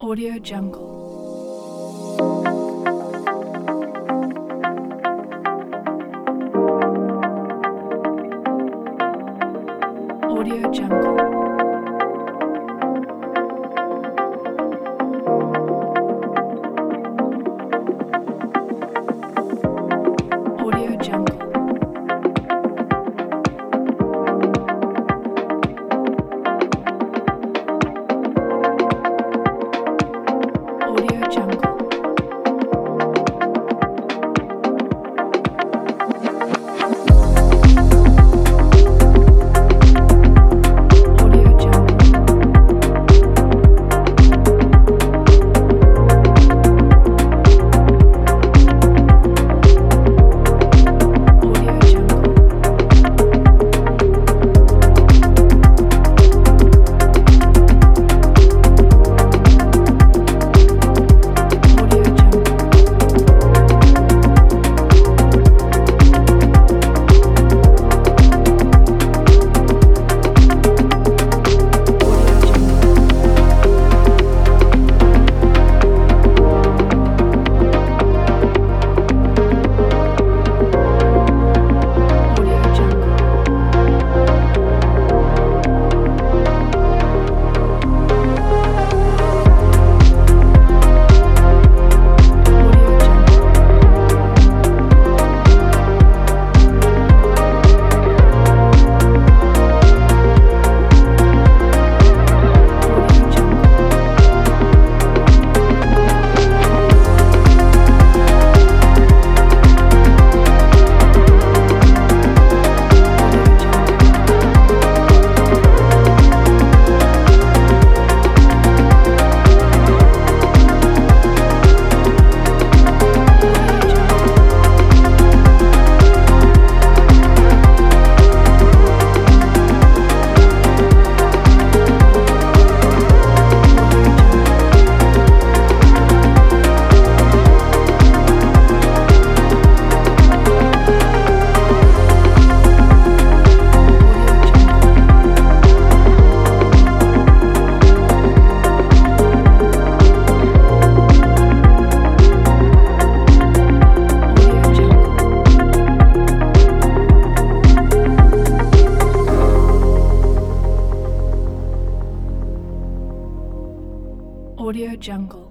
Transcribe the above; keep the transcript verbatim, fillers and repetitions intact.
Audio Jungle. Audio Jungle. Audio Jungle. Audio Jungle. Audio Jungle. Audio Jungle. Audio Jungle. Audio Jungle. Audio Jungle. Audio Jungle. Audio Jungle. Audio Jungle. Audio Jungle. Audio Jungle. Audio Jungle. Audio Jungle. Audio Jungle.